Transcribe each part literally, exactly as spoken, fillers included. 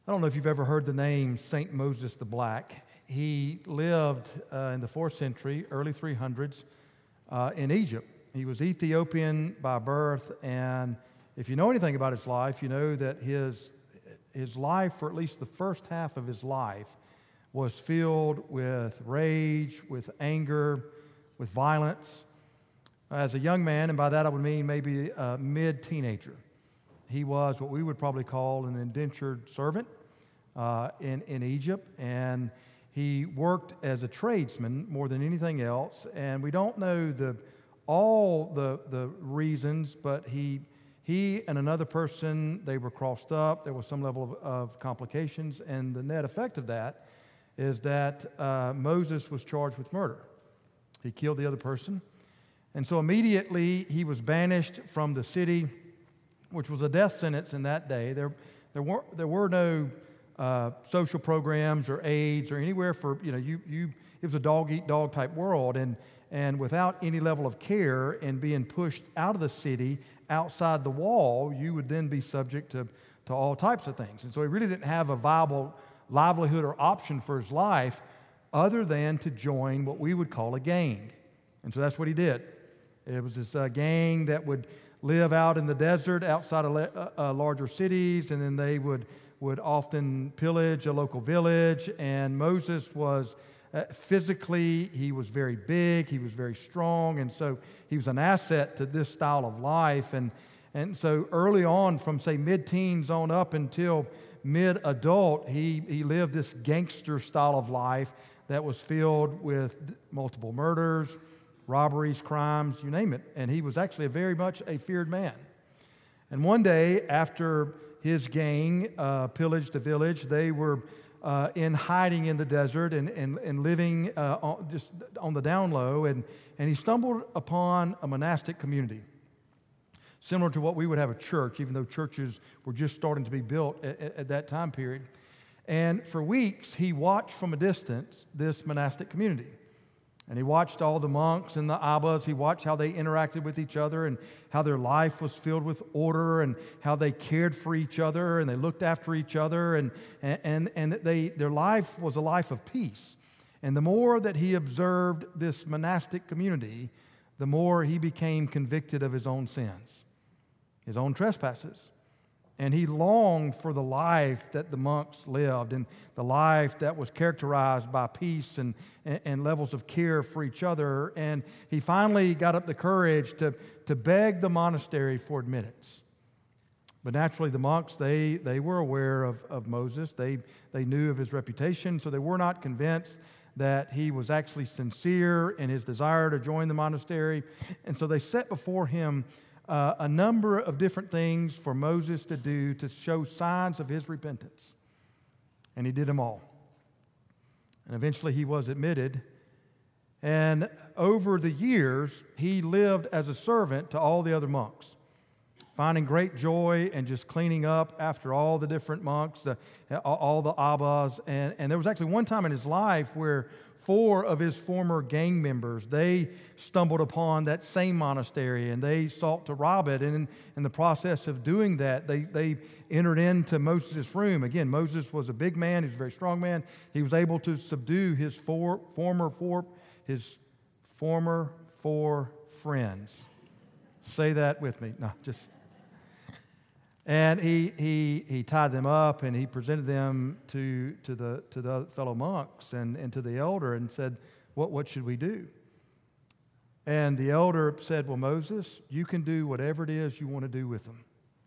I don't know if you've ever heard the name Saint Moses the Black. He lived uh, in the fourth century, early three hundreds, uh, in Egypt. He was Ethiopian by birth, and if you know anything about his life, you know that his, his life, for at least the first half of his life, was filled with rage, with anger, with violence. As a young man, and by that I would mean maybe a mid-teenager, he was what we would probably call an indentured servant uh, in, in Egypt, and he worked as a tradesman more than anything else, and we don't know the all the, the reasons, but he, he and another person, they were crossed up. There was some level of, of complications, and the net effect of that is that uh, Moses was charged with murder. He killed the other person, and so immediately he was banished from the city, which was a death sentence in that day. There, there, were, there were no uh, social programs or aids or anywhere for, you know, you, you, it was a dog-eat-dog type world, and And without any level of care and being pushed out of the city, outside the wall, you would then be subject to, to all types of things. And so he really didn't have a viable livelihood or option for his life other than to join what we would call a gang. And so that's what he did. It was this uh, gang that would live out in the desert outside of le- uh, uh, larger cities, and then they would, would often pillage a local village, and Moses was Uh, physically, he was very big, he was very strong, and so he was an asset to this style of life. And, and so early on, from say mid-teens on up until mid-adult, he, he lived this gangster style of life that was filled with multiple murders, robberies, crimes, you name it. And he was actually a very much a feared man. And one day, after his gang uh, pillaged the village, they were Uh, in hiding in the desert and, and, and living uh, on, just on the down low, and, and he stumbled upon a monastic community, similar to what we would have a church, even though churches were just starting to be built at, at, at that time period. And for weeks, he watched from a distance this monastic community. And he watched all the monks and the abbas. He watched how they interacted with each other and how their life was filled with order and how they cared for each other and they looked after each other, and, and, and they, their life was a life of peace. And the more that he observed this monastic community, the more he became convicted of his own sins, his own trespasses. And he longed for the life that the monks lived, and the life that was characterized by peace and, and, and levels of care for each other. And he finally got up the courage to, to beg the monastery for admittance. But naturally, the monks, they, they were aware of, of Moses. They, they knew of his reputation, so they were not convinced that he was actually sincere in his desire to join the monastery. And so they set before him Uh, a number of different things for Moses to do to show signs of his repentance. And he did them all. And eventually he was admitted. And over the years, he lived as a servant to all the other monks, finding great joy and just cleaning up after all the different monks, the, all the abbas. And, and there was actually one time in his life where four of his former gang members, they stumbled upon that same monastery and they sought to rob it. And in, in the process of doing that, they, they entered into Moses' room. Again, Moses was a big man. He was a very strong man. He was able to subdue his four, former four, his former four friends. Say that with me. No, just... And he, he, he tied them up and he presented them to, to, the, to the fellow monks and, and to the elder and said, what, what should we do? And the elder said, well, Moses, you can do whatever it is you want to do with them.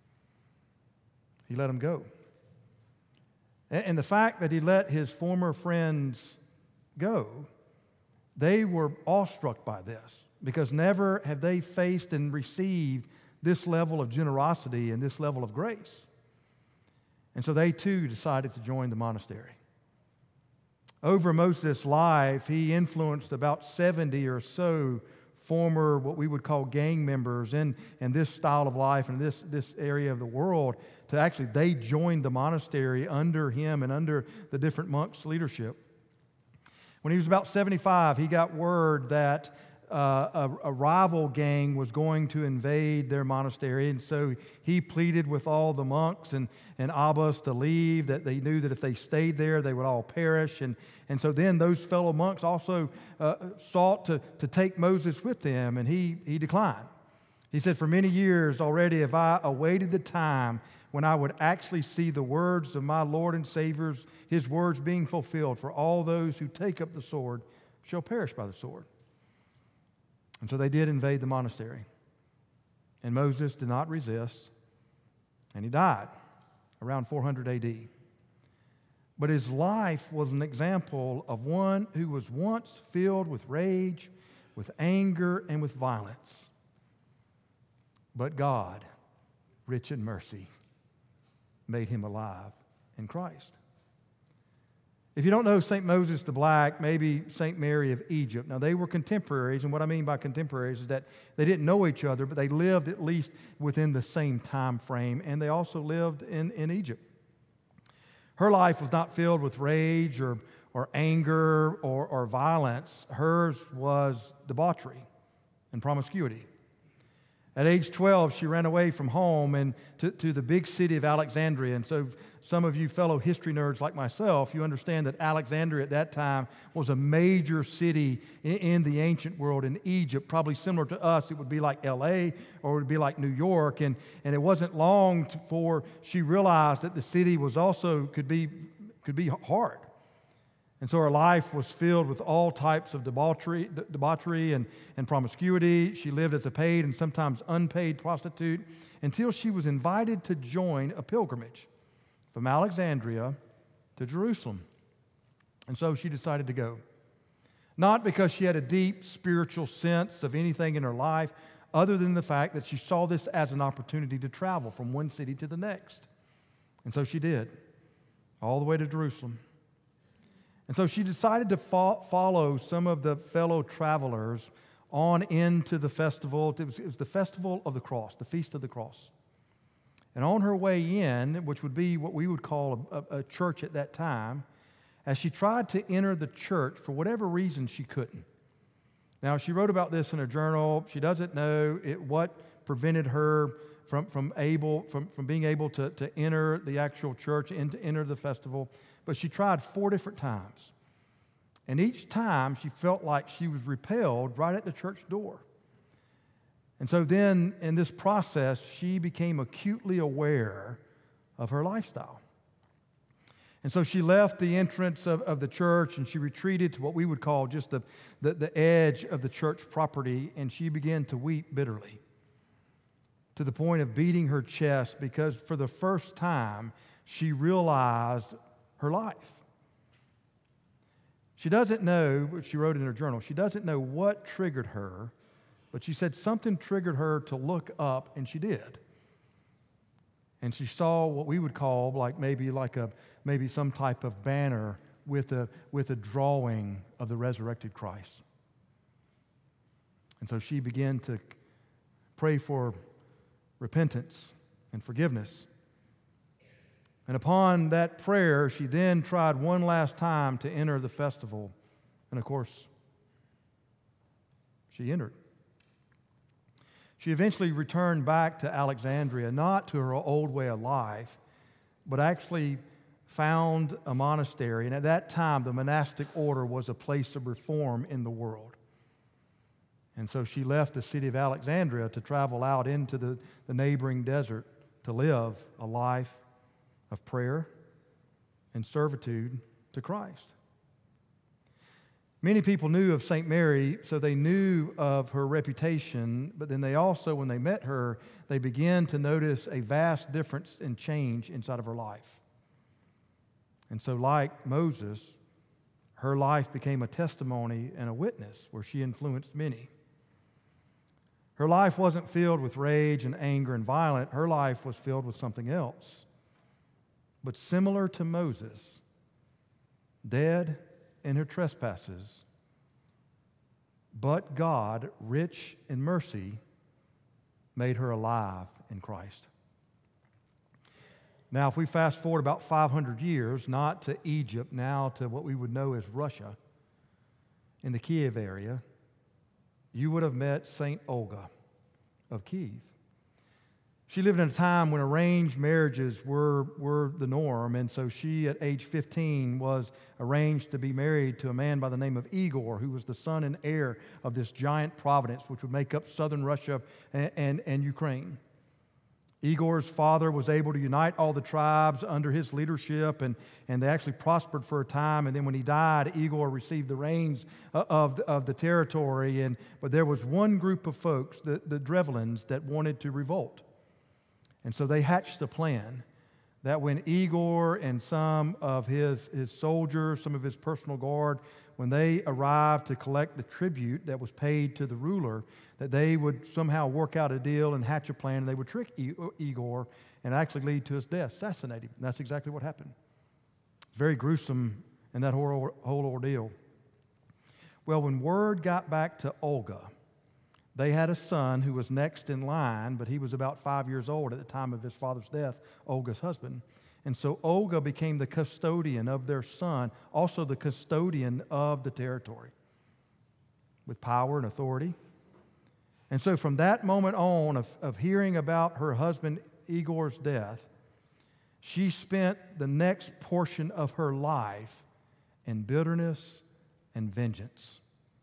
He let them go. And, and the fact that he let his former friends go, they were awestruck by this, because never have they faced and received this level of generosity and this level of grace. And so they too decided to join the monastery. Over Moses' life, he influenced about seventy or so former, what we would call gang members in, in this style of life and this, this area of the world, to actually, they joined the monastery under him and under the different monks' leadership. When he was about seventy-five, he got word that uh, a, a rival gang was going to invade their monastery, and so he pleaded with all the monks and, and abbas to leave, that they knew that if they stayed there, they would all perish. And, and so then those fellow monks also uh, sought to, to take Moses with them, and he, he declined. He said, "For many years already have I awaited the time when I would actually see the words of my Lord and Savior's, his words being fulfilled, for all those who take up the sword shall perish by the sword." And so they did invade the monastery. And Moses did not resist, and he died around four hundred A D. But his life was an example of one who was once filled with rage, with anger, and with violence. But God, rich in mercy, made him alive in Christ. If you don't know Saint Moses the Black, maybe Saint Mary of Egypt. Now, they were contemporaries, and what I mean by contemporaries is that they didn't know each other, but they lived at least within the same time frame, and they also lived in, in Egypt. Her life was not filled with rage or, or anger or, or violence. Hers was debauchery and promiscuity. At age twelve, she ran away from home and to, to the big city of Alexandria. And so some of you fellow history nerds like myself, you understand that Alexandria at that time was a major city in, in the ancient world in Egypt, probably similar to us. It would be like L A or it would be like New York. And, and it wasn't long before she realized that the city was also could be, could be hard. And so her life was filled with all types of debauchery, debauchery and, and promiscuity. She lived as a paid and sometimes unpaid prostitute until she was invited to join a pilgrimage from Alexandria to Jerusalem. And so she decided to go. Not because she had a deep spiritual sense of anything in her life, other than the fact that she saw this as an opportunity to travel from one city to the next. And so she did, all the way to Jerusalem. And so she decided to fo- follow some of the fellow travelers on into the festival. It was, it was the Festival of the Cross, the Feast of the Cross. And on her way in, which would be what we would call a, a, a church at that time, as she tried to enter the church, for whatever reason, she couldn't. Now, she wrote about this in her journal. She doesn't know it, what prevented her from, from, able, from, from being able to, to enter the actual church and to enter the festival. But she tried four different times. And each time she felt like she was repelled right at the church door. And so then in this process, she became acutely aware of her lifestyle. And so she left the entrance of, of the church and she retreated to what we would call just the, the, the edge of the church property, and she began to weep bitterly to the point of beating her chest because for the first time she realized her life. She doesn't know, what she wrote in her journal, she doesn't know what triggered her, but she said something triggered her to look up, and she did. And she saw what we would call like maybe like a maybe some type of banner with a with a drawing of the resurrected Christ. And so she began to pray for repentance and forgiveness. And upon that prayer, she then tried one last time to enter the festival. And of course, she entered. She eventually returned back to Alexandria, not to her old way of life, but actually found a monastery. And at that time, the monastic order was a place of reform in the world. And so she left the city of Alexandria to travel out into the, the neighboring desert to live a life of prayer and servitude to Christ. Many people knew of Saint Mary, so they knew of her reputation, but then they also, when they met her, they began to notice a vast difference and change inside of her life. And so like Moses, her life became a testimony and a witness where she influenced many. Her life wasn't filled with rage and anger and violence. Her life was filled with something else. But similar to Moses, dead in her trespasses, but God, rich in mercy, made her alive in Christ. Now, if we fast forward about five hundred years, not to Egypt, now to what we would know as Russia, in the Kiev area, you would have met Saint Olga of Kiev. She lived in a time when arranged marriages were, were the norm, and so she, at age fifteen, was arranged to be married to a man by the name of Igor, who was the son and heir of this giant province, which would make up southern Russia and, and, and Ukraine. Igor's father was able to unite all the tribes under his leadership, and, and they actually prospered for a time. And then when he died, Igor received the reins of the, of the territory. And, but there was one group of folks, the, the Drevlins, that wanted to revolt. And so they hatched a plan that when Igor and some of his, his soldiers, some of his personal guard, when they arrived to collect the tribute that was paid to the ruler, that they would somehow work out a deal and hatch a plan, and they would trick Igor and actually lead to his death, assassinate him. And that's exactly what happened. It's very gruesome in that whole, whole ordeal. Well, when word got back to Olga, they had a son who was next in line, but he was about five years old at the time of his father's death, Olga's husband. And so Olga became the custodian of their son, also the custodian of the territory, with power and authority. And so from that moment on of, of hearing about her husband Igor's death, she spent the next portion of her life in bitterness and vengeance.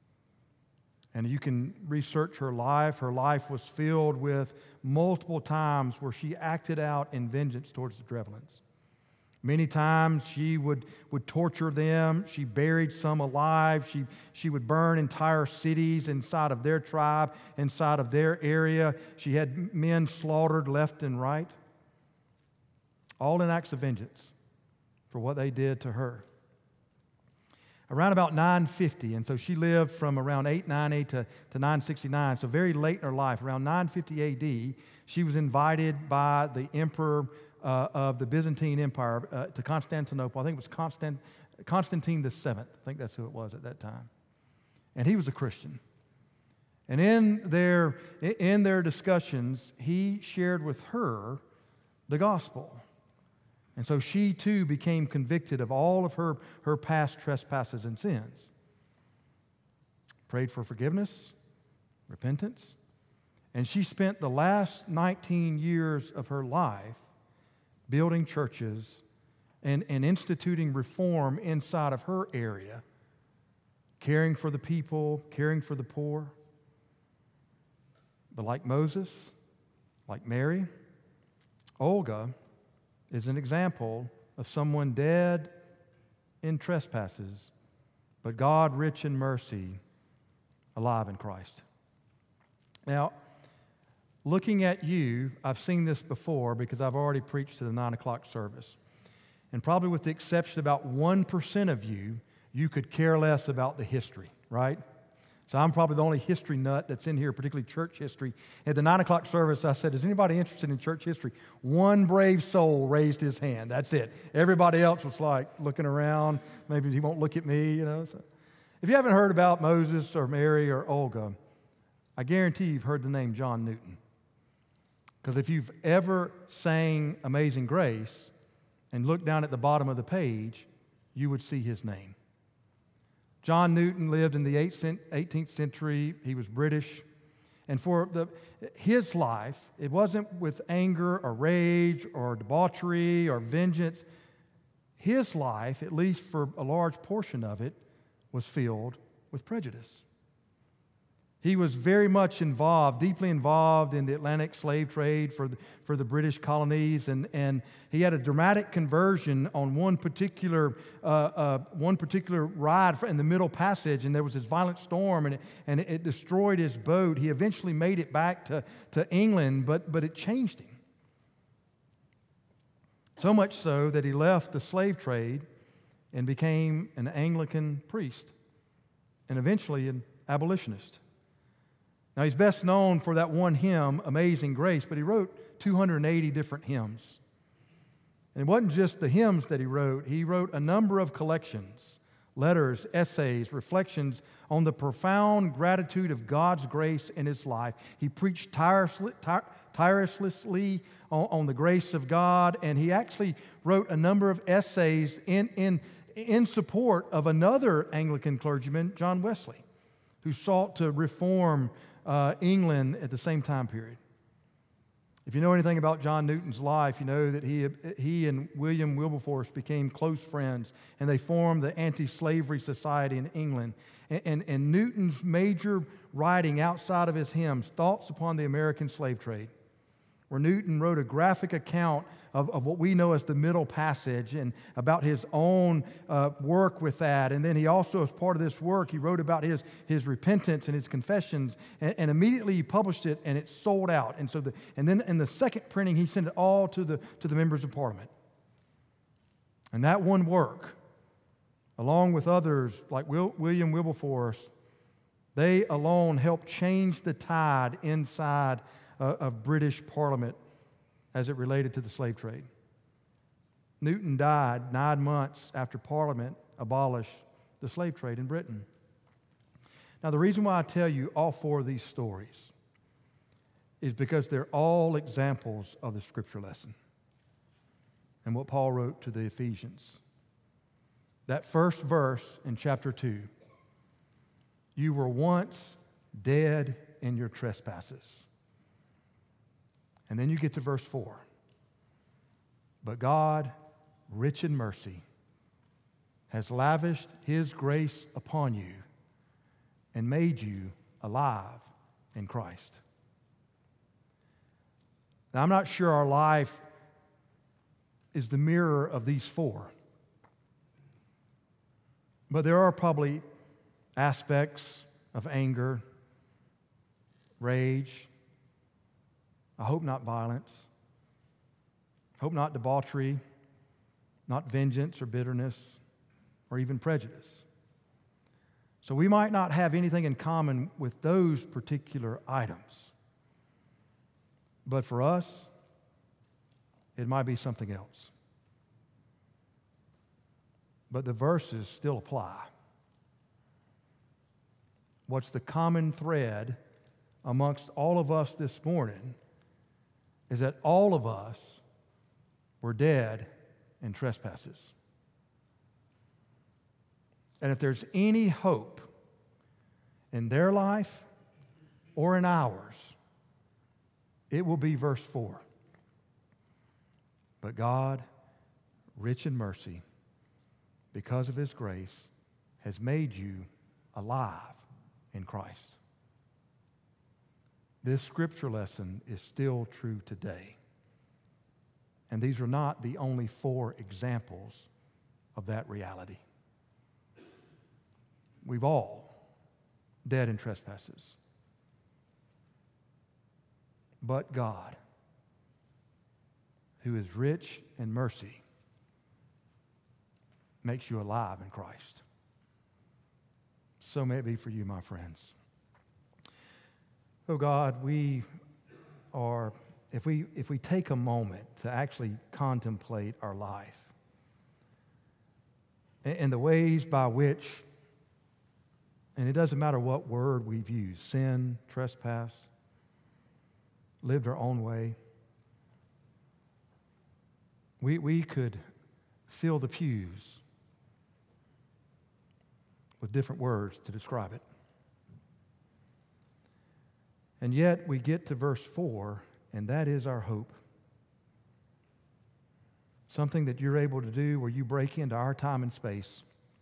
And you can research her life. Her life was filled with multiple times where she acted out in vengeance towards the Drevlins. Many times she would, would torture them. She buried some alive. She, she would burn entire cities inside of their tribe, inside of their area. She had men slaughtered left and right, all in acts of vengeance for what they did to her. Around about nine fifty, and so she lived from around eight ninety to, to nine sixty-nine, so very late in her life. Around nine fifty A D, she was invited by the emperor uh, of the Byzantine Empire uh, to Constantinople. I think it was Constant, Constantine the seventh. I think that's who it was at that time. And he was a Christian. And in their, in their discussions, he shared with her the gospel. And so she too became convicted of all of her, her past trespasses and sins. Prayed for forgiveness, repentance, and she spent the last nineteen years of her life building churches and, and instituting reform inside of her area, caring for the people, caring for the poor. But like Moses, like Mary, Olga is an example of someone dead in trespasses, but God rich in mercy, alive in Christ. Now, looking at you, I've seen this before because I've already preached to the nine o'clock service. And probably with the exception about one percent of you, you could care less about the history, right? So I'm probably the only history nut that's in here, particularly church history. At the nine o'clock service, I said, is anybody interested in church history? One brave soul raised his hand. That's it. Everybody else was like looking around. Maybe he won't look at me, you know. So if you haven't heard about Moses or Mary or Olga, I guarantee you've heard the name John Newton. Because if you've ever sang Amazing Grace and looked down at the bottom of the page, you would see his name. John Newton lived in the eighteenth century. He was British. And for the, his life, it wasn't with anger or rage or debauchery or vengeance. His life, at least for a large portion of it, was filled with prejudice. He was very much involved, deeply involved in the Atlantic slave trade for the, for the British colonies, and, and he had a dramatic conversion on one particular uh, uh, one particular ride in the Middle Passage, and there was this violent storm, and it, and it destroyed his boat. He eventually made it back to, to England, but, but it changed him. So much so that he left the slave trade and became an Anglican priest, and eventually an abolitionist. Now, he's best known for that one hymn, Amazing Grace, but he wrote two hundred eighty different hymns. And it wasn't just the hymns that he wrote. He wrote a number of collections, letters, essays, reflections on the profound gratitude of God's grace in his life. He preached tirelessly, tirelessly on, on the grace of God, and he actually wrote a number of essays in, in, in support of another Anglican clergyman, John Wesley, who sought to reform uh, England at the same time period. If you know anything about John Newton's life, you know that he, he and William Wilberforce became close friends, and they formed the Anti-Slavery Society in England. And, and, and Newton's major writing outside of his hymns, Thoughts Upon the American Slave Trade, where Newton wrote a graphic account of, of what we know as the Middle Passage and about his own uh, work with that. And then he also, as part of this work, he wrote about his, his repentance and his confessions, and, and immediately he published it, and it sold out. And so, the, and then in the second printing, he sent it all to the, to the members of Parliament. And that one work, along with others like Will, William Wilberforce, they alone helped change the tide inside uh, of British Parliament as it related to the slave trade. Newton died nine months after Parliament abolished the slave trade in Britain. Now, the reason why I tell you all four of these stories is because they're all examples of the scripture lesson and what Paul wrote to the Ephesians. That first verse in chapter two, you were once dead in your trespasses. And then you get to verse four. But God, rich in mercy, has lavished His grace upon you and made you alive in Christ. Now, I'm not sure our life is the mirror of these four, but there are probably aspects of anger, rage, I hope not violence, hope not debauchery, not vengeance or bitterness, or even prejudice. So we might not have anything in common with those particular items. But for us, it might be something else. But the verses still apply. What's the common thread amongst all of us this morning is that all of us were dead in trespasses. And if there's any hope in their life or in ours, it will be verse four. But God, rich in mercy, because of His grace, has made you alive in Christ. This scripture lesson is still true today. And these are not the only four examples of that reality. We've all dead in trespasses. But God, who is rich in mercy, makes you alive in Christ. So may it be for you, my friends. Oh God, we are, if we, if we take a moment to actually contemplate our life and, and the ways by which, and it doesn't matter what word we've used, sin, trespass, lived our own way, we, we could fill the pews with different words to describe it. And yet we get to verse four, and that is our hope. Something that you're able to do where you break into our time and space.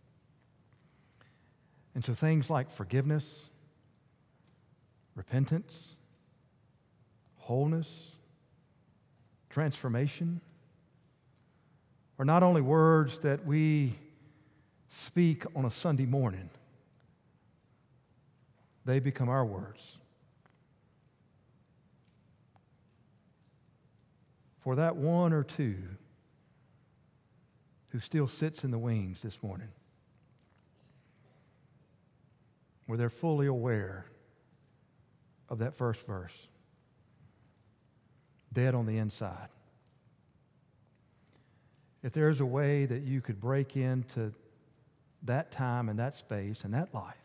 And so things like forgiveness, repentance, wholeness, transformation are not only words that we speak on a Sunday morning, they become our words. For that one or two who still sits in the wings this morning, where they're fully aware of that first verse, dead on the inside. If there's a way that you could break into that time and that space and that life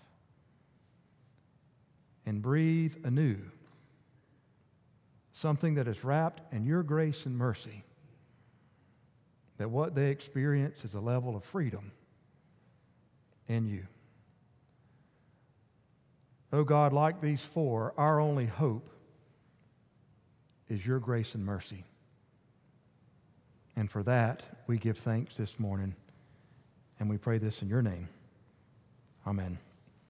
and breathe anew something that is wrapped in your grace and mercy, that what they experience is a level of freedom in you. Oh God, like these four, our only hope is your grace and mercy. And for that, we give thanks this morning, and we pray this in your name. Amen.